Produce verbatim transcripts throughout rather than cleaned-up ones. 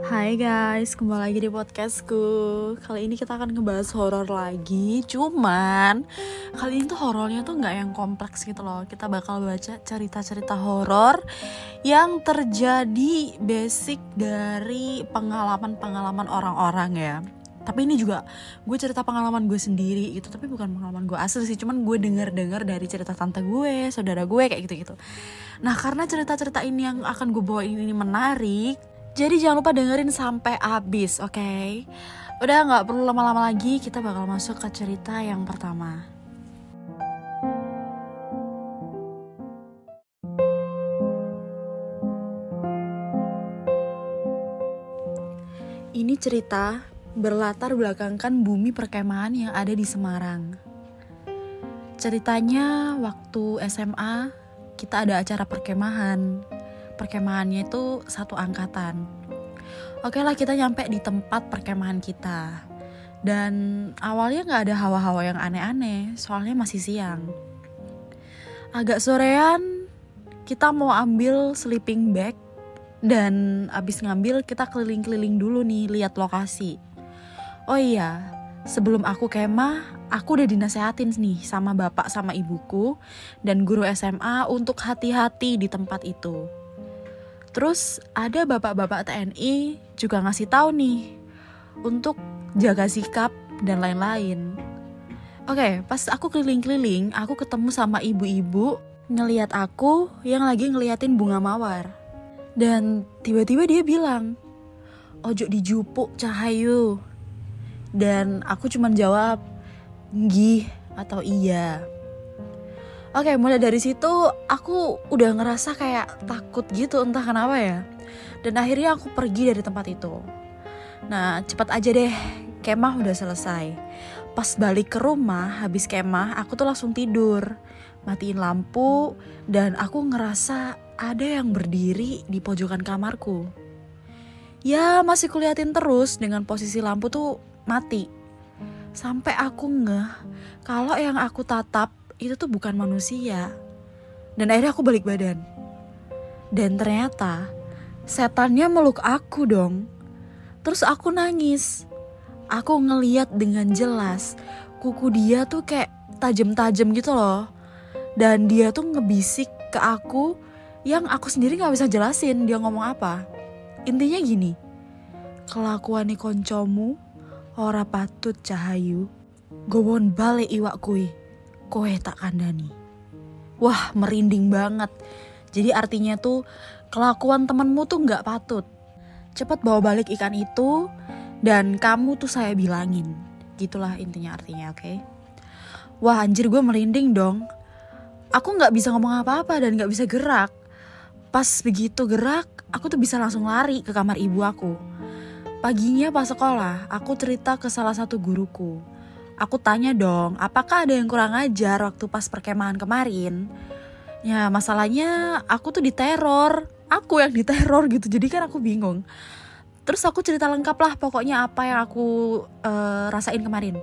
Hai guys, kembali lagi di podcastku. Kali ini kita akan ngebahas horor lagi. Cuman kali ini tuh horornya tuh gak yang kompleks gitu loh. Kita bakal baca cerita-cerita horor yang terjadi basic dari pengalaman-pengalaman orang-orang ya. Tapi ini juga gue cerita pengalaman gue sendiri gitu. Tapi bukan pengalaman gue asli sih, cuman gue denger-denger dari cerita tante gue, saudara gue, kayak gitu-gitu. Nah, karena cerita-cerita ini yang akan gue bawain ini menarik, jadi jangan lupa dengerin sampai habis, oke? Okay? Udah gak perlu lama-lama lagi, kita bakal masuk ke cerita yang pertama. Ini cerita berlatar belakangkan bumi perkemahan yang ada di Semarang. Ceritanya waktu S M A kita ada acara perkemahan. Perkemahannya itu satu angkatan. Oke lah, kita nyampe di tempat perkemahan kita. Dan awalnya gak ada hawa-hawa yang aneh-aneh, soalnya masih siang. Agak sorean, kita mau ambil sleeping bag. Dan abis ngambil kita keliling-keliling dulu nih, lihat lokasi. Oh iya, sebelum aku kemah, aku udah dinasehatin nih sama bapak sama ibuku dan guru S M A untuk hati-hati di tempat itu. Terus ada bapak-bapak T N I juga ngasih tahu nih untuk jaga sikap dan lain-lain. Oke, pas aku keliling-keliling, aku ketemu sama ibu-ibu ngeliat aku yang lagi ngeliatin bunga mawar. Dan tiba-tiba dia bilang, "Ojo dijupuk Cahayu." Dan aku cuman jawab, "Nggih" atau "iya." Oke, mulai dari situ aku udah ngerasa kayak takut gitu, entah kenapa ya. Dan akhirnya aku pergi dari tempat itu. Nah, cepat aja deh, kemah udah selesai. Pas balik ke rumah, habis kemah, aku tuh langsung tidur. Matiin lampu, dan aku ngerasa ada yang berdiri di pojokan kamarku. Ya, masih kuliatin terus dengan posisi lampu tuh mati. Sampai aku ngeh kalau yang aku tatap itu tuh bukan manusia. Dan akhirnya aku balik badan. Dan ternyata setannya meluk aku dong. Terus aku nangis. Aku ngeliat dengan jelas kuku dia tuh kayak tajam-tajam gitu loh. Dan dia tuh ngebisik ke aku yang aku sendiri gak bisa jelasin dia ngomong apa. Intinya gini, "Kelakuane koncomu ora patut Cahayu, gowon balik iwak kui, kowe tak kandani." Wah, merinding banget. Jadi artinya tuh kelakuan temenmu tuh gak patut. Cepet bawa balik ikan itu dan kamu tuh saya bilangin. Gitulah intinya artinya, oke? Okay? Wah, anjir, gue merinding dong. Aku gak bisa ngomong apa-apa dan gak bisa gerak. Pas begitu gerak, aku tuh bisa langsung lari ke kamar ibu aku. Paginya pas sekolah, aku cerita ke salah satu guruku. Aku tanya dong, apakah ada yang kurang ajar waktu pas perkemahan kemarin? Ya, masalahnya aku tuh diteror. Aku yang diteror gitu, jadi kan aku bingung. Terus aku cerita lengkap lah pokoknya apa yang aku uh, rasain kemarin.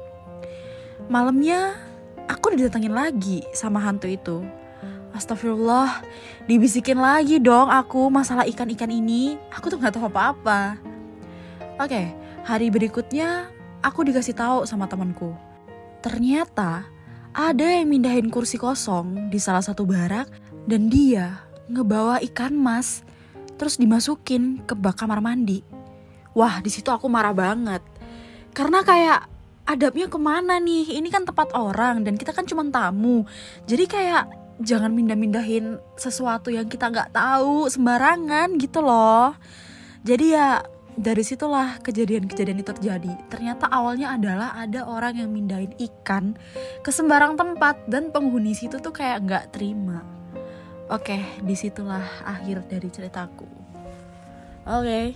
Malamnya, aku didatengin lagi sama hantu itu. Astagfirullah, dibisikin lagi dong aku masalah ikan-ikan ini. Aku tuh gak tahu apa-apa. Oke, hari berikutnya aku dikasih tahu sama temanku. Ternyata ada yang mindahin kursi kosong di salah satu barak dan dia ngebawa ikan mas terus dimasukin ke bak kamar mandi. Wah, di situ aku marah banget. Karena kayak adabnya kemana nih? Ini kan tempat orang dan kita kan cuma tamu. Jadi kayak jangan mindah-mindahin sesuatu yang kita nggak tahu sembarangan gitu loh. Jadi ya dari situlah kejadian-kejadian itu terjadi. Ternyata awalnya adalah ada orang yang mindahin ikan ke sembarang tempat dan penghuni situ tuh kayak nggak terima. Oke, disitulah akhir dari ceritaku. Oke,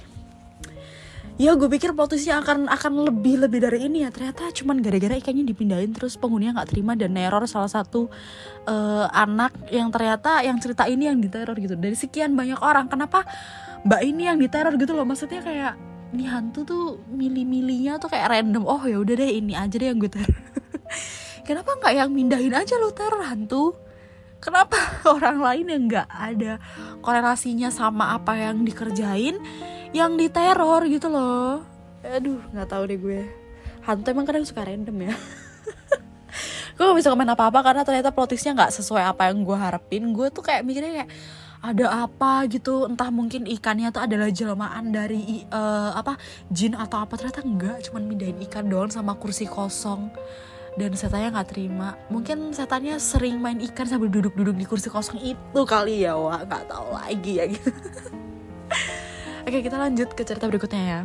ya gue pikir plot twistnya akan akan lebih lebih dari ini ya. Ternyata cuman gara-gara ikannya dipindahin terus penghuninya nggak terima dan neror salah satu uh, anak yang ternyata yang cerita ini yang diteror gitu. Dari sekian banyak orang, kenapa mbak ini yang diteror gitu loh? Maksudnya kayak ini hantu tuh milih-milihnya tuh kayak random. Oh ya udah deh, ini aja deh yang gue teror. Kenapa nggak yang mindahin aja lo teror hantu? Kenapa orang lain yang nggak ada korelasinya sama apa yang dikerjain yang diteror gitu loh. Aduh, nggak tahu deh gue. Hantu emang kadang suka random ya. Gue gak bisa komen apa-apa karena ternyata plot twistnya nggak sesuai apa yang gue harapin. Gue tuh kayak mikirnya kayak ada apa gitu, entah mungkin ikannya tuh adalah jelmaan dari uh, apa jin atau apa. Ternyata enggak, cuman mindahin ikan doang sama kursi kosong. Dan setannya nggak terima. Mungkin setannya sering main ikan sambil duduk-duduk di kursi kosong itu kali ya, wah nggak tahu lagi ya gitu. Oke, kita lanjut ke cerita berikutnya ya.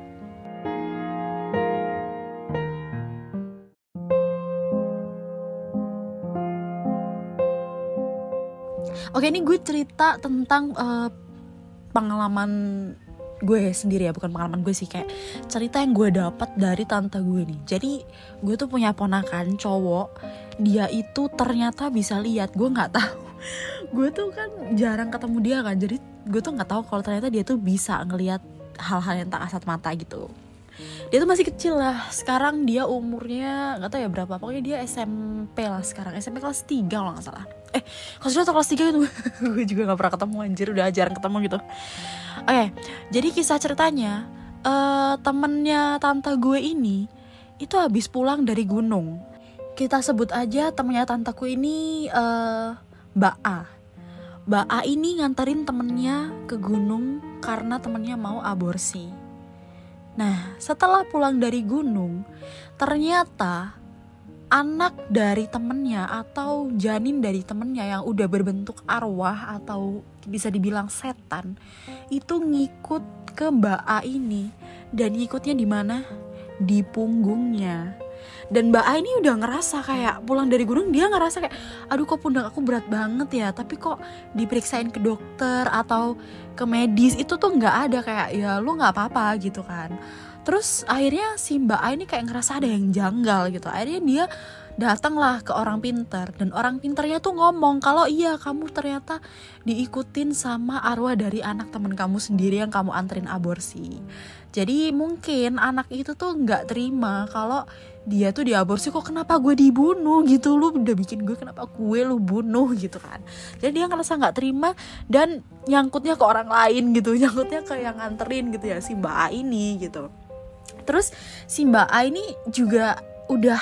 Oke, ini gue cerita tentang uh, pengalaman gue sendiri ya, bukan pengalaman gue sih, kayak cerita yang gue dapat dari tante gue nih. Jadi gue tuh punya ponakan cowok, dia itu ternyata bisa lihat, gue nggak tahu. Gue tuh kan jarang ketemu dia kan, jadi gue tuh nggak tahu kalau ternyata dia tuh bisa ngelihat hal-hal yang tak kasat mata gitu. Dia tuh masih kecil lah, sekarang dia umurnya nggak tahu ya berapa, pokoknya dia S M P lah sekarang, S M P kelas tiga kalau nggak salah. Eh, kelas dua atau kelas tiga itu. Gue juga nggak pernah ketemu, anjir, udah jarang ketemu gitu. Oke, okay, jadi kisah ceritanya uh, temennya tante gue ini itu habis pulang dari gunung. Kita sebut aja temennya tanteku ini uh, Mbak A. Mbak A ini nganterin temennya ke gunung karena temennya mau aborsi. Nah, setelah pulang dari gunung, ternyata anak dari temennya atau janin dari temennya yang udah berbentuk arwah atau bisa dibilang setan itu ngikut ke Mbak A ini. Dan ngikutnya di mana? Di punggungnya. Dan Mbak A ini udah ngerasa kayak pulang dari gunung, dia ngerasa kayak aduh kok pundak aku berat banget ya, tapi kok diperiksain ke dokter atau ke medis itu tuh nggak ada, kayak ya lu nggak apa-apa gitu kan. Terus akhirnya si Mbak A ini kayak ngerasa ada yang janggal gitu. Akhirnya dia datanglah ke orang pintar, dan orang pintarnya tuh ngomong kalau iya kamu ternyata diikutin sama arwah dari anak teman kamu sendiri yang kamu anterin aborsi. Jadi mungkin anak itu tuh nggak terima kalau dia tuh diaborsi, kok kenapa gue dibunuh gitu, lu udah bikin gue, kenapa gue lu bunuh gitu kan. Jadi dia ngerasa nggak terima dan nyangkutnya ke orang lain gitu, nyangkutnya ke yang nganterin gitu ya, si Mbak A ini gitu. Terus si Mbak A ini juga udah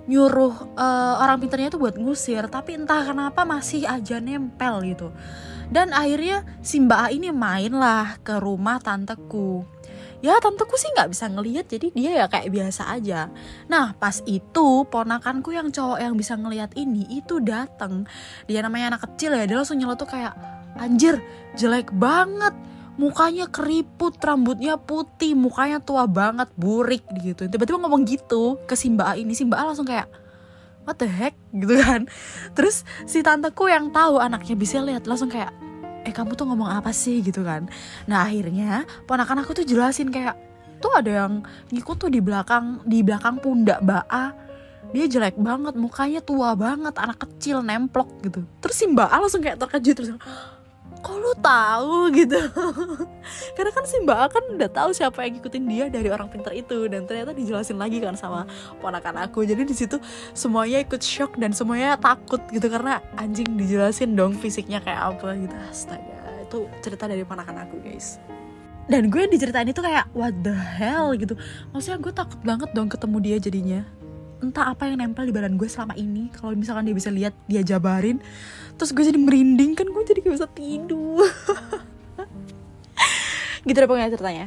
nyuruh uh, orang pintarnya tuh buat ngusir, tapi entah kenapa masih aja nempel gitu. Dan akhirnya si Mbak A ini main lah ke rumah tanteku. Ya tanteku sih gak bisa ngelihat, jadi dia ya kayak biasa aja. Nah pas itu ponakanku yang cowok yang bisa ngelihat ini itu dateng. Dia namanya anak kecil ya, dia langsung nyeletuk kayak anjir jelek banget, mukanya keriput, rambutnya putih, mukanya tua banget, burik gitu. Tiba-tiba ngomong gitu ke si Mbak A ini. Si Mbak A langsung kayak what the heck gitu kan. Terus si tanteku yang tahu anaknya bisa lihat langsung kayak eh kamu tuh ngomong apa sih gitu kan. Nah akhirnya ponakan aku tuh jelasin kayak tuh ada yang ngikut tuh di belakang di belakang pundak Mbak A. Dia jelek banget, mukanya tua banget, anak kecil nemplok gitu. Terus si Mbak A langsung kayak terkejut terus, kok lu tahu gitu. Karena kan si Mbak A kan udah tahu siapa yang ngikutin dia dari orang pintar itu, dan ternyata dijelasin lagi kan sama ponakan aku. Jadi di situ semuanya ikut shock dan semuanya takut gitu, karena anjing dijelasin dong fisiknya kayak apa gitu. Astaga, itu cerita dari ponakan aku guys. Dan gue diceritain itu kayak what the hell gitu. Maksudnya gue takut banget dong ketemu dia jadinya. Entah apa yang nempel di badan gue selama ini. Kalau misalkan dia bisa lihat, dia jabarin, terus gue jadi merinding kan, gue jadi gak bisa tidur. Gitu deh pokoknya ceritanya.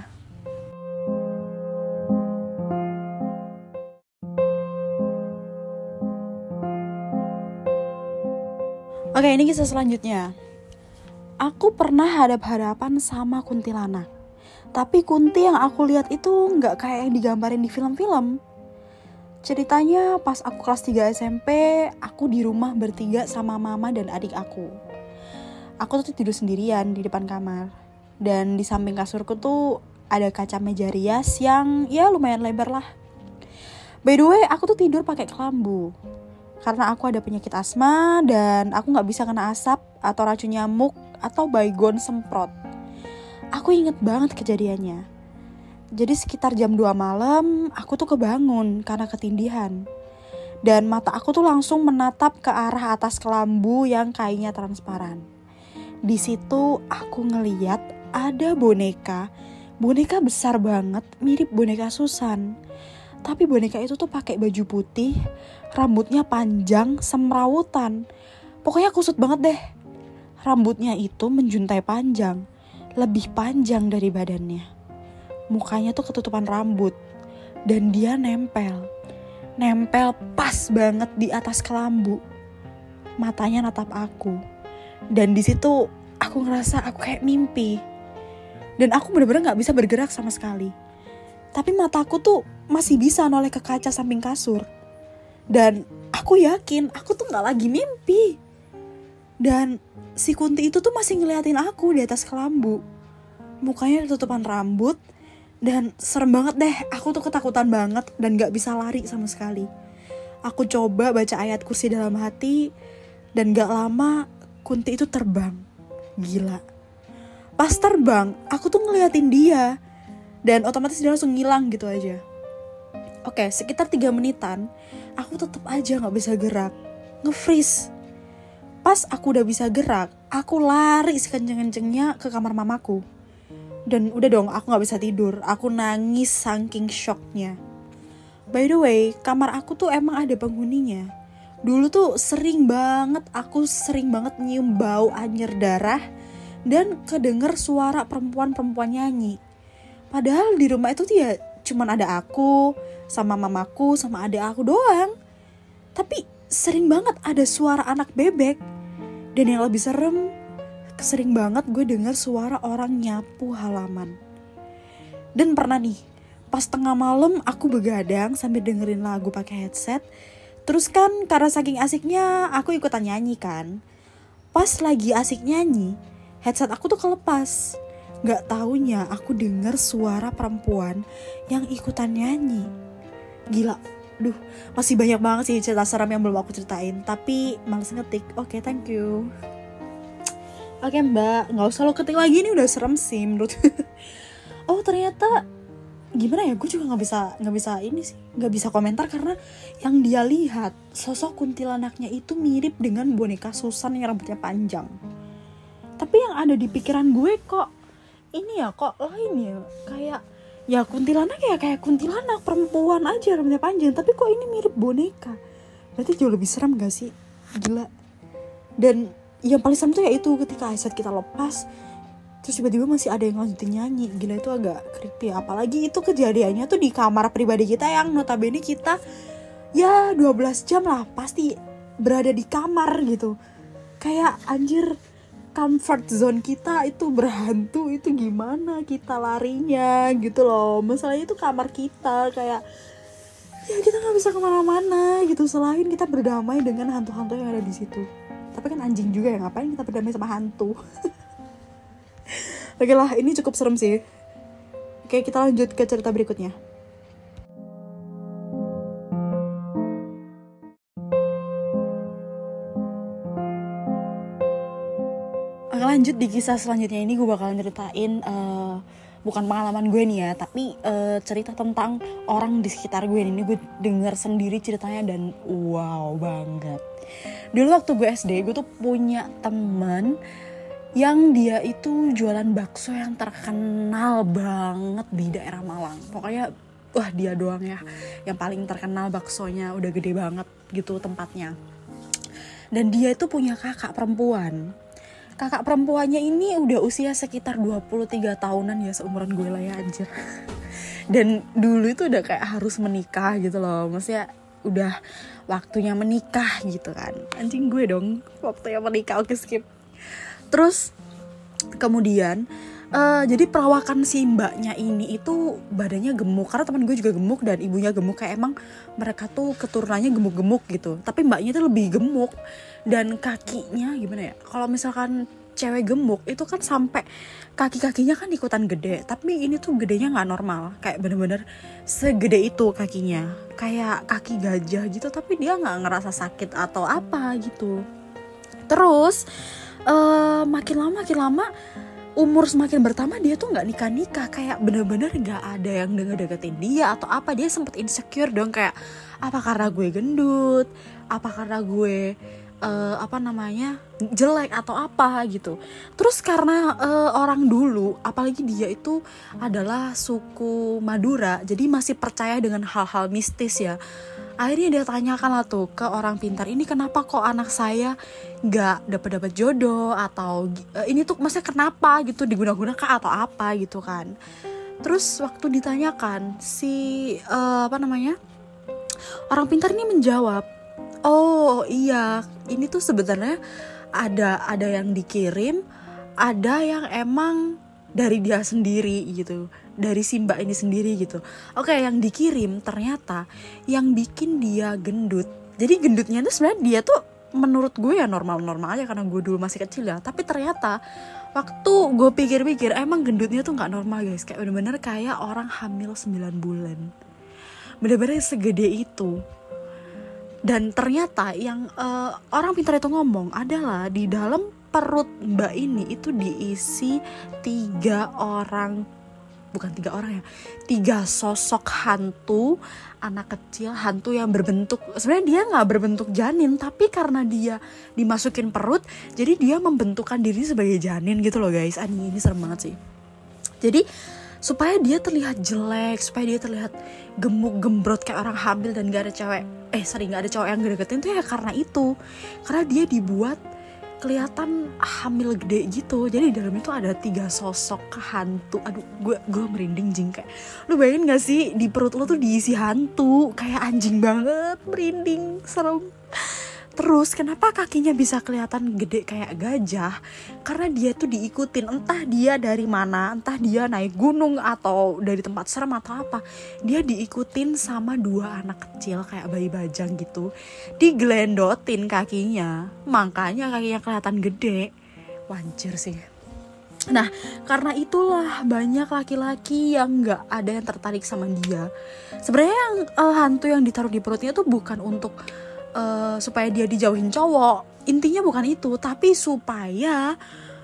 Oke, ini kisah selanjutnya. Aku pernah hadap-hadapan sama kuntilanak. Tapi kunti yang aku lihat itu gak kayak yang digambarin di film-film. Ceritanya pas aku kelas tiga S M P, aku di rumah bertiga sama mama dan adik aku. Aku tuh tidur sendirian di depan kamar. Dan di samping kasurku tuh ada kaca meja rias yang ya lumayan lebar lah. By the way, aku tuh tidur pakai kelambu. Karena aku ada penyakit asma dan aku gak bisa kena asap atau racun nyamuk atau baygon semprot. Aku inget banget kejadiannya. Jadi sekitar jam dua malam, aku tuh kebangun karena ketindihan. Dan mata aku tuh langsung menatap ke arah atas kelambu yang kainnya transparan. Di situ aku ngeliat ada boneka Boneka besar banget, mirip boneka Susan. Tapi boneka itu tuh pakai baju putih, rambutnya panjang, semrawutan. Pokoknya kusut banget deh. Rambutnya itu menjuntai panjang, lebih panjang dari badannya. Mukanya tuh ketutupan rambut, dan dia nempel. Nempel pas banget di atas kelambu. Matanya natap aku. Dan di situ aku ngerasa aku kayak mimpi. Dan aku bener-bener gak bisa bergerak sama sekali. Tapi mataku tuh masih bisa noleh ke kaca samping kasur. Dan aku yakin aku tuh gak lagi mimpi. Dan si Kunti itu tuh masih ngeliatin aku di atas kelambu. Mukanya ketutupan rambut. Dan serem banget deh, aku tuh ketakutan banget dan gak bisa lari sama sekali. Aku coba baca ayat kursi dalam hati. Dan gak lama Kunti itu terbang. Gila. Pas terbang, aku tuh ngeliatin dia. Dan otomatis dia langsung ngilang gitu aja. Oke, sekitar tiga menitan, aku tetap aja gak bisa gerak. Nge-freeze. Pas aku udah bisa gerak, aku lari sekenceng-kencengnya ke kamar mamaku. Dan udah dong, aku gak bisa tidur. Aku nangis saking shocknya. By the way, kamar aku tuh emang ada penghuninya. Dulu tuh sering banget, aku sering banget nyium bau anjir darah. Dan kedenger suara perempuan-perempuan nyanyi. Padahal di rumah itu tuh ya cuman ada aku, sama mamaku, sama adik aku doang. Tapi sering banget ada suara anak bebek. Dan yang lebih serem, sering banget gue denger suara orang nyapu halaman. Dan pernah nih, pas tengah malam aku begadang sambil dengerin lagu pakai headset. Terus kan karena saking asiknya aku ikutan nyanyi kan. Pas lagi asik nyanyi, headset aku tuh kelepas. Gak taunya aku denger suara perempuan yang ikutan nyanyi. Gila, duh masih banyak banget sih cerita seram yang belum aku ceritain. Tapi males ngetik, oke okay, thank you. Oke okay, mbak, gak usah lo ketik lagi, ini udah serem sih menurut. Oh ternyata, gimana ya, gue juga gak bisa, gak bisa ini sih, gak bisa komentar. Karena yang dia lihat, sosok kuntilanaknya itu mirip dengan boneka Susan yang rambutnya panjang. Tapi yang ada di pikiran gue kok ini ya, kok lain ya. Kayak ya kuntilanak ya kayak kuntilanak perempuan aja rambutnya panjang. Tapi kok ini mirip boneka. Berarti jauh lebih serem gak sih? Gila. Dan yang paling serem tuh ya itu ketika headset kita lepas. Terus tiba-tiba masih ada yang lanjutin nyanyi. Gila, itu agak creepy. Apalagi itu kejadiannya tuh di kamar pribadi kita yang notabene kita ya dua belas jam lah pasti berada di kamar gitu. Kayak anjir, comfort zone kita itu berhantu, itu gimana kita larinya gitu loh. Masalahnya itu kamar kita, kayak ya kita nggak bisa kemana-mana gitu selain kita berdamai dengan hantu-hantu yang ada di situ. Tapi kan anjing juga ya, ngapain kita berdamai sama hantu. Oke lah, ini cukup serem sih. Oke, kita lanjut ke cerita berikutnya. Lanjut di kisah selanjutnya ini gue bakalan ceritain uh, bukan pengalaman gue nih ya, tapi uh, cerita tentang orang di sekitar gue ini. Gue denger sendiri ceritanya dan wow banget. Dulu waktu gue S D, gue tuh punya temen yang dia itu jualan bakso yang terkenal banget di daerah Malang. Pokoknya wah dia doang ya yang paling terkenal baksonya, udah gede banget gitu tempatnya. Dan dia itu punya kakak perempuan. Kakak perempuannya ini udah usia sekitar dua puluh tiga tahunan ya, seumuran gue lah ya anjir. Dan dulu itu udah kayak harus menikah gitu loh. Maksudnya udah waktunya menikah gitu kan. Anjing gue dong, waktunya menikah, oke skip. Terus kemudian uh, jadi perawakan si mbaknya ini itu badannya gemuk. Karena teman gue juga gemuk dan ibunya gemuk. Kayak emang mereka tuh keturunannya gemuk-gemuk gitu. Tapi mbaknya tuh lebih gemuk. Dan kakinya gimana ya, kalau misalkan cewek gemuk itu kan sampai kaki-kakinya kan ikutan gede. Tapi ini tuh gedenya gak normal. Kayak bener-bener segede itu kakinya. Kayak kaki gajah gitu. Tapi dia gak ngerasa sakit atau apa gitu. Terus uh, makin lama makin lama umur semakin bertambah, dia tuh gak nikah-nikah. Kayak bener-bener gak ada yang denger-deketin dia atau apa. Dia sempet insecure dong, kayak apa karena gue gendut, apa karena gue uh, apa namanya jelek atau apa gitu. Terus karena uh, orang dulu, apalagi dia itu adalah suku Madura, jadi masih percaya dengan hal-hal mistis ya. Akhirnya dia tanyakan lah tuh ke orang pintar, ini kenapa kok anak saya nggak dapat dapat jodoh, atau uh, ini tuh maksudnya kenapa gitu, diguna-gunakan atau apa gitu kan. Terus waktu ditanyakan si uh, apa namanya orang pintar ini menjawab, oh iya, ini tuh sebenarnya ada ada yang dikirim, ada yang emang dari dia sendiri gitu, dari si mbak ini sendiri gitu. Oke, yang dikirim ternyata yang bikin dia gendut. Jadi gendutnya itu sebenarnya dia tuh menurut gue ya normal-normal aja karena gue dulu masih kecil ya. Tapi ternyata waktu gue pikir-pikir emang gendutnya tuh nggak normal guys, kayak bener-bener kayak orang hamil sembilan bulan. Bener-bener segede itu. Dan ternyata yang uh, orang pintar itu ngomong adalah di dalam perut mbak ini itu diisi tiga orang, bukan tiga orang ya, tiga sosok hantu, anak kecil, hantu yang berbentuk, sebenarnya dia gak berbentuk janin, tapi karena dia dimasukin perut, jadi dia membentukkan diri sebagai janin gitu loh guys. Aduh, ini serem banget sih. Jadi supaya dia terlihat jelek, supaya dia terlihat gemuk gembrot kayak orang hamil dan gak ada cewek, eh sorry gak ada cowok yang deketin tuh ya karena itu, karena dia dibuat kelihatan hamil gede gitu. Jadi di dalam itu ada tiga sosok hantu. Aduh, gue gue merinding jing, kayak lu bayangin gak sih di perut lu tuh diisi hantu, kayak anjing banget, merinding, serem. Terus kenapa kakinya bisa kelihatan gede kayak gajah? Karena dia tuh diikutin, entah dia dari mana, entah dia naik gunung atau dari tempat serem atau apa, dia diikutin sama dua anak kecil kayak bayi bajang gitu, digelendotin kakinya, makanya kakinya kelihatan gede. Wajar sih. Nah, karena itulah banyak laki-laki yang nggak ada yang tertarik sama dia. Sebenarnya yang uh, hantu yang ditaruh di perutnya tuh bukan untuk Uh, supaya dia dijauhin cowok, intinya bukan itu, tapi supaya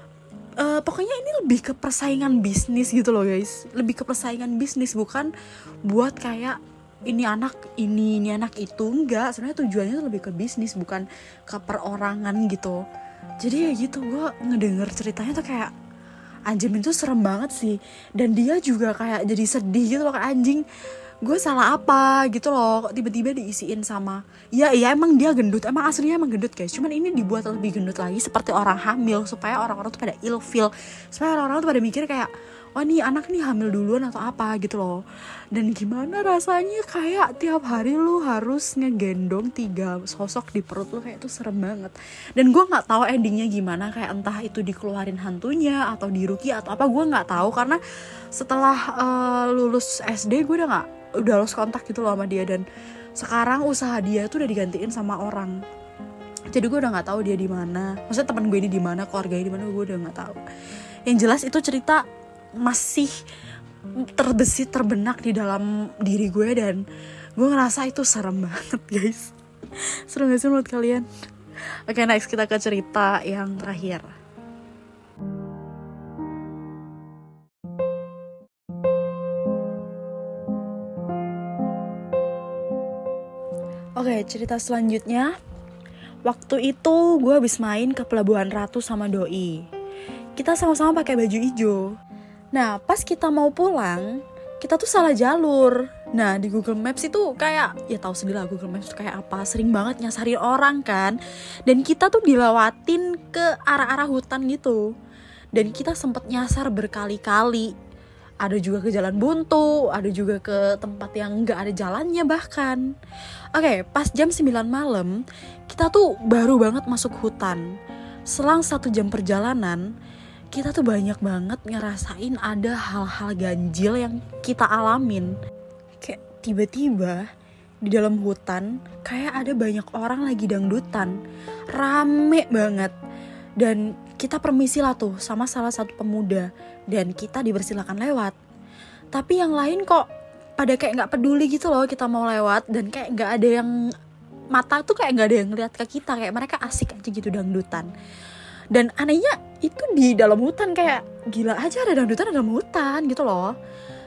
uh, pokoknya ini lebih ke persaingan bisnis gitu loh guys, lebih ke persaingan bisnis, bukan buat kayak ini anak ini ini anak itu, enggak, sebenarnya tujuannya tuh lebih ke bisnis, bukan ke perorangan gitu. Jadi ya gitu, gue ngedenger ceritanya tuh kayak anjing, itu serem banget sih, dan dia juga kayak jadi sedih gitu loh, kayak anjing gue salah apa gitu loh, kok tiba-tiba diisiin sama, ya iya emang dia gendut, emang aslinya emang gendut guys, cuman ini dibuat lebih gendut lagi seperti orang hamil, supaya orang-orang tuh pada ilfeel, supaya orang-orang tuh pada mikir kayak, wah nih anak nih hamil duluan atau apa gitu loh. Dan gimana rasanya kayak tiap hari lu harus ngegendong tiga sosok di perut lu, kayak itu serem banget. Dan gue nggak tahu endingnya gimana, kayak entah itu dikeluarin hantunya atau diruki atau apa, gue nggak tahu, karena setelah uh, lulus S D gue udah nggak udah lost kontak gitu loh sama dia, dan sekarang usaha dia tuh udah digantiin sama orang, jadi gue udah nggak tahu dia di mana, maksudnya teman gue ini di mana, keluarganya di mana, gue udah nggak tahu. Yang jelas itu cerita masih terbesit terbenak di dalam diri gue, dan gue ngerasa itu serem banget guys. Serem gak sih menurut kalian? Oke, next kita ke cerita yang terakhir. Oke, cerita selanjutnya. Waktu itu gue habis main ke Pelabuhan Ratu sama doi. Kita sama-sama pakai baju hijau. Nah, pas kita mau pulang, kita tuh salah jalur. Nah, di Google Maps itu kayak, ya tahu sendiri lah Google Maps itu kayak apa, sering banget nyasarin orang kan. Dan kita tuh dilewatin ke arah-arah hutan gitu. Dan kita sempet nyasar berkali-kali. Ada juga ke jalan buntu, ada juga ke tempat yang gak ada jalannya bahkan. Oke, pas jam sembilan malam, kita tuh baru banget masuk hutan. Selang satu jam perjalanan, kita tuh banyak banget ngerasain ada hal-hal ganjil yang kita alamin. Kayak tiba-tiba di dalam hutan, kayak ada banyak orang lagi dangdutan. Rame banget. Dan kita permisi lah tuh sama salah satu pemuda, dan kita dipersilakan lewat. Tapi yang lain kok pada kayak gak peduli gitu loh kita mau lewat, dan kayak gak ada yang, mata tuh kayak gak ada yang ngeliat ke kita, kayak mereka asik aja gitu dangdutan. Dan anehnya itu di dalam hutan, kayak gila aja ada dangdutan dalam hutan gitu loh.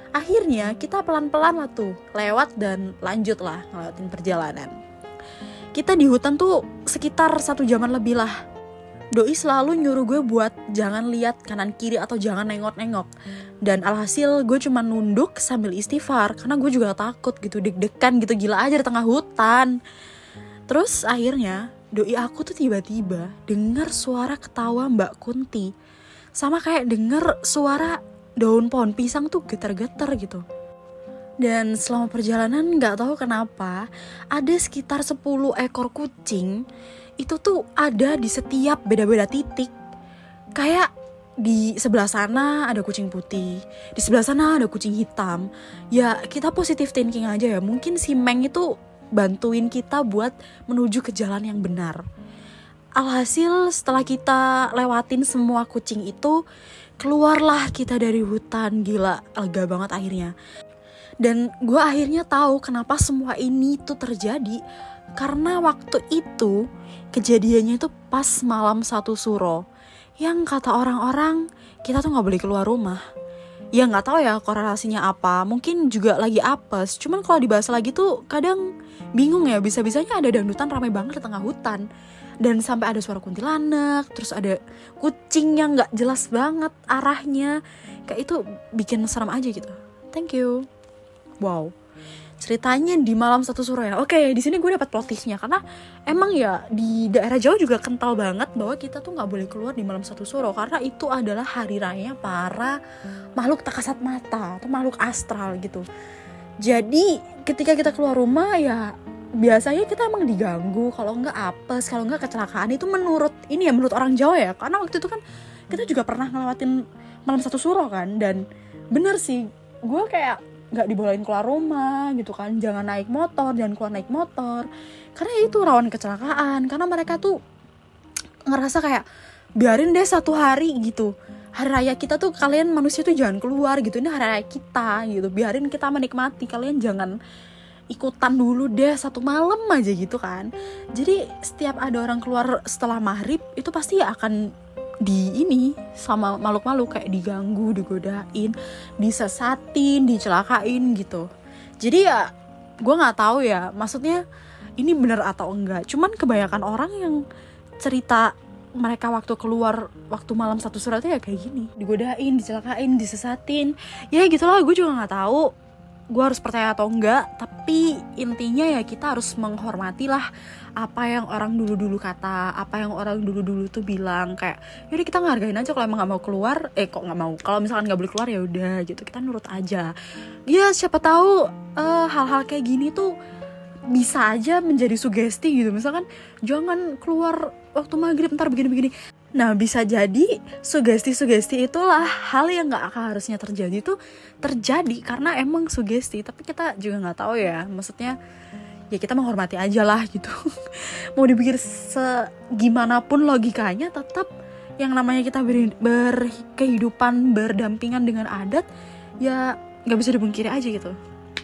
Akhirnya kita pelan-pelan lah tuh lewat dan lanjut lah ngelewatin perjalanan. Kita di hutan tuh sekitar satu jaman lebih lah. Doi selalu nyuruh gue buat jangan lihat kanan kiri atau jangan nengok-nengok. Dan alhasil gue cuma nunduk sambil istighfar, karena gue juga takut gitu, deg-degan gitu, gila aja di tengah hutan. Terus akhirnya doi aku tuh tiba-tiba dengar suara ketawa Mbak Kunti, sama kayak denger suara daun pohon pisang tuh getar-getar gitu. Dan selama perjalanan gak tahu kenapa ada sekitar sepuluh ekor kucing. Itu tuh ada di setiap beda-beda titik. Kayak di sebelah sana ada kucing putih, di sebelah sana ada kucing hitam. Ya kita positive thinking aja ya, mungkin si Meng itu bantuin kita buat menuju ke jalan yang benar. Alhasil setelah kita lewatin semua kucing itu, keluarlah kita dari hutan. Gila, lega banget akhirnya. Dan gue akhirnya tahu kenapa semua ini tuh terjadi. Karena waktu itu kejadiannya itu pas malam satu suro, yang kata orang-orang kita tuh gak boleh keluar rumah. Ya gak tahu ya korelasinya apa, mungkin juga lagi apes. Cuman kalau dibahas lagi tuh kadang bingung ya, bisa-bisanya ada dangdutan ramai banget di tengah hutan. Dan sampai ada suara kuntilanak, terus ada kucing yang gak jelas banget arahnya. Kayak itu bikin serem aja gitu. Thank you. Wow, ceritanya di malam satu suro ya. Oke, di sini gue dapat plot twistnya, karena emang ya di daerah Jawa juga kental banget bahwa kita tuh nggak boleh keluar di malam satu suro, karena itu adalah hari raya para makhluk tak kasat mata atau makhluk astral gitu. Jadi ketika kita keluar rumah ya biasanya kita emang diganggu, kalau nggak apes, kalau nggak kecelakaan. Itu menurut ini ya, menurut orang Jawa ya, karena waktu itu kan kita juga pernah ngelewatin malam satu suro kan. Dan bener sih, gue kayak nggak dibolehin keluar rumah gitu kan, jangan naik motor, jangan keluar naik motor, karena itu rawan kecelakaan. Karena mereka tuh ngerasa kayak biarin deh satu hari gitu, hari raya kita tuh kalian manusia tuh jangan keluar gitu, ini hari raya kita gitu, biarin kita menikmati, kalian jangan ikutan dulu deh satu malam aja gitu kan. Jadi setiap ada orang keluar setelah maghrib itu pasti ya akan di ini sama makhluk-makhluk, kayak diganggu, digodain, disesatin, dicelakain gitu. Jadi ya gue nggak tahu ya, maksudnya ini bener atau enggak. Cuman kebanyakan orang yang cerita mereka waktu keluar waktu malam satu suro ya kayak gini, digodain, dicelakain, disesatin. Ya gitulah, gue juga nggak tahu gue harus percaya atau enggak. Tapi intinya ya kita harus menghormati lah apa yang orang dulu-dulu kata, apa yang orang dulu-dulu tuh bilang. Kayak yaudah kita ngehargain aja, kalau emang nggak mau keluar, eh kok nggak mau, kalau misalkan nggak boleh keluar ya udah gitu, kita nurut aja. Ya siapa tahu uh, hal-hal kayak gini tuh bisa aja menjadi sugesti gitu. Misalkan jangan keluar waktu maghrib ntar begini-begini. Nah bisa jadi sugesti-sugesti itulah hal yang gak akan harusnya terjadi tuh terjadi karena emang sugesti. Tapi kita juga gak tahu ya, maksudnya ya kita menghormati aja lah gitu. Mau dipikir segimanapun logikanya, tetap yang namanya kita ber- berkehidupan berdampingan dengan adat ya gak bisa dipungkiri aja gitu.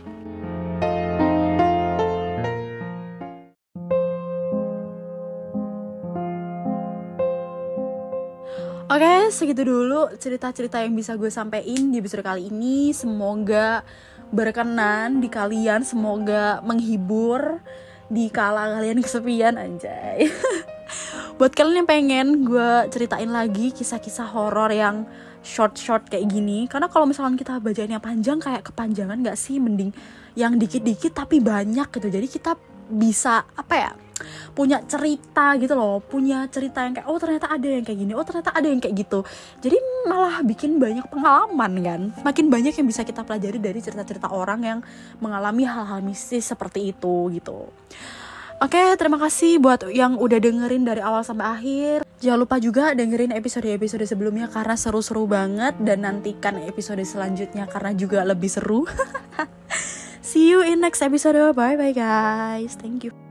Oke, segitu dulu cerita-cerita yang bisa gue sampein di episode kali ini. Semoga berkenan di kalian, semoga menghibur di kala kalian kesepian, anjay. Buat kalian yang pengen gue ceritain lagi kisah-kisah horor yang short-short kayak gini, karena kalau misalkan kita bacain yang panjang kayak kepanjangan gak sih? Mending yang dikit-dikit tapi banyak gitu. Jadi kita bisa apa ya, punya cerita gitu loh, punya cerita yang kayak oh ternyata ada yang kayak gini, oh ternyata ada yang kayak gitu. Jadi malah bikin banyak pengalaman kan, makin banyak yang bisa kita pelajari dari cerita-cerita orang yang mengalami hal-hal mistis seperti itu gitu. Oke, terima kasih buat yang udah dengerin dari awal sampai akhir. Jangan lupa juga dengerin episode-episode sebelumnya karena seru-seru banget, dan nantikan episode selanjutnya karena juga lebih seru. See you in next episode. Bye bye guys. Thank you.